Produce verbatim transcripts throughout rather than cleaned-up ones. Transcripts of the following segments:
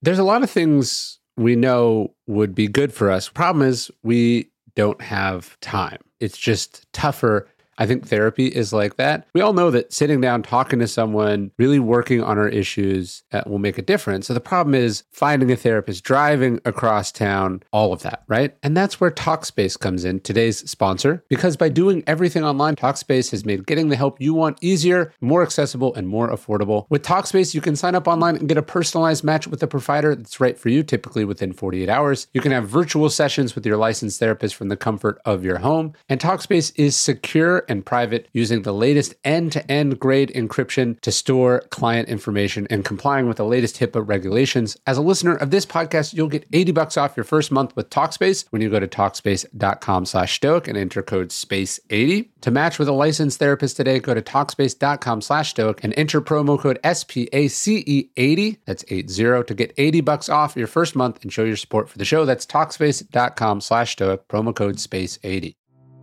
There's a lot of things we know would be good for us. Problem is, we don't have time. It's just tougher. I think therapy is like that. We all know that sitting down, talking to someone, really working on our issues uh, will make a difference. So the problem is finding a therapist, driving across town, all of that, right? And that's where Talkspace comes in, today's sponsor, because by doing everything online, Talkspace has made getting the help you want easier, more accessible, and more affordable. With Talkspace, you can sign up online and get a personalized match with a provider that's right for you, typically within forty-eight hours. You can have virtual sessions with your licensed therapist from the comfort of your home. And Talkspace is secure and private, using the latest end-to-end grade encryption to store client information and complying with the latest HIPAA regulations. As a listener of this podcast, you'll get eighty bucks off your first month with Talkspace when you go to Talkspace.com slash stoic and enter code space eighty. To match with a licensed therapist today, go to Talkspace.com slash stoic and enter promo code S P A C E eighty, that's eighty, to get eighty bucks off your first month and show your support for the show. That's Talkspace.com slash stoic, promo code space eighty.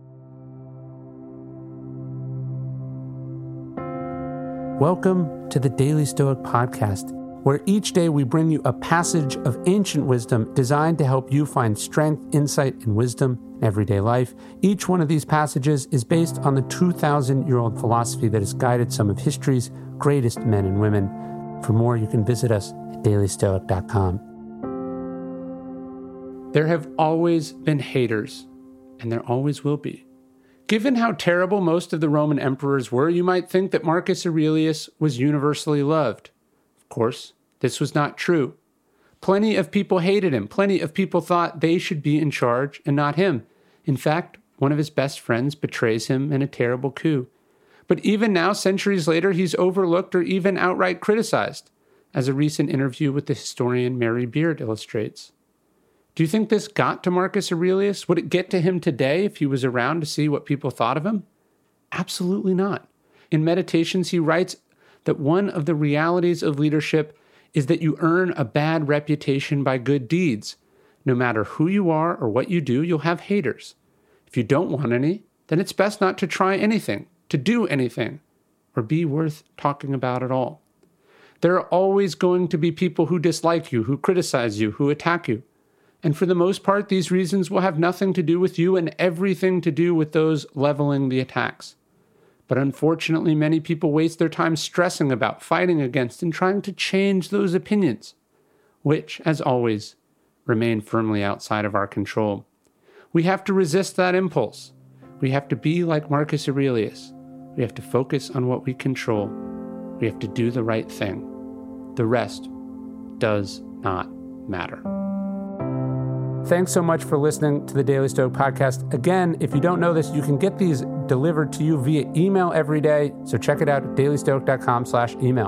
Welcome to the Daily Stoic Podcast, where each day we bring you a passage of ancient wisdom designed to help you find strength, insight, and wisdom in everyday life. Each one of these passages is based on the two thousand year old philosophy that has guided some of history's greatest men and women. For more, you can visit us at daily stoic dot com. There have always been haters, and there always will be. Given how terrible most of the Roman emperors were, you might think that Marcus Aurelius was universally loved. Of course, this was not true. Plenty of people hated him. Plenty of people thought they should be in charge and not him. In fact, one of his best friends betrays him in a terrible coup. But even now, centuries later, he's overlooked or even outright criticized, as a recent interview with the historian Mary Beard illustrates. Do you think this got to Marcus Aurelius? Would it get to him today if he was around to see what people thought of him? Absolutely not. In Meditations, he writes that one of the realities of leadership is that you earn a bad reputation by good deeds. No matter who you are or what you do, you'll have haters. If you don't want any, then it's best not to try anything, to do anything, or be worth talking about at all. There are always going to be people who dislike you, who criticize you, who attack you. And for the most part, these reasons will have nothing to do with you and everything to do with those leveling the attacks. But unfortunately, many people waste their time stressing about, fighting against, and trying to change those opinions, which, as always, remain firmly outside of our control. We have to resist that impulse. We have to be like Marcus Aurelius. We have to focus on what we control. We have to do the right thing. The rest does not matter. Thanks so much for listening to the Daily Stoic Podcast. Again, if you don't know this, you can get these delivered to you via email every day. So check it out at daily stoic dot com slash email.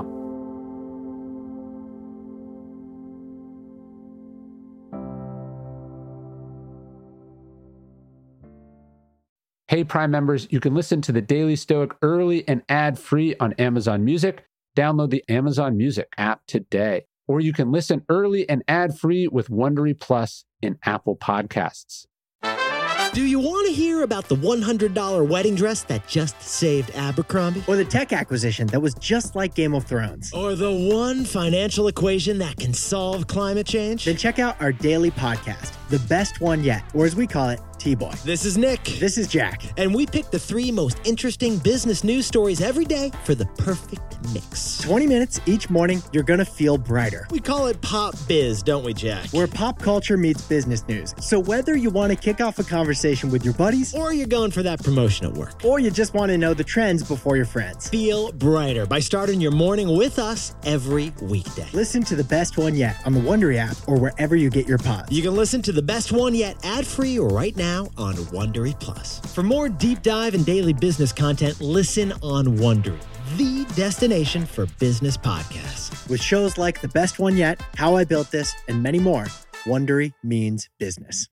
Hey, Prime members, you can listen to the Daily Stoic early and ad-free on Amazon Music. Download the Amazon Music app today. Or you can listen early and ad-free with Wondery Plus in Apple Podcasts. Do you want to hear about the one hundred dollars wedding dress that just saved Abercrombie? Or the tech acquisition that was just like Game of Thrones? Or the one financial equation that can solve climate change? Then check out our daily podcast, The Best One Yet, or as we call it, T-Boy. This is Nick. This is Jack. And we pick the three most interesting business news stories every day for the perfect mix. twenty minutes each morning, you're going to feel brighter. We call it Pop Biz, don't we, Jack? Where pop culture meets business news. So whether you want to kick off a conversation with your buddies, or you're going for that promotion at work, or you just want to know the trends before your friends, feel brighter by starting your morning with us every weekday. Listen to The Best One Yet on the Wondery app or wherever you get your pods. You can listen to The Best One Yet ad-free right now on Wondery Plus. For more deep dive and daily business content, listen on Wondery, the destination for business podcasts. With shows like The Best One Yet, How I Built This, and many more, Wondery means business.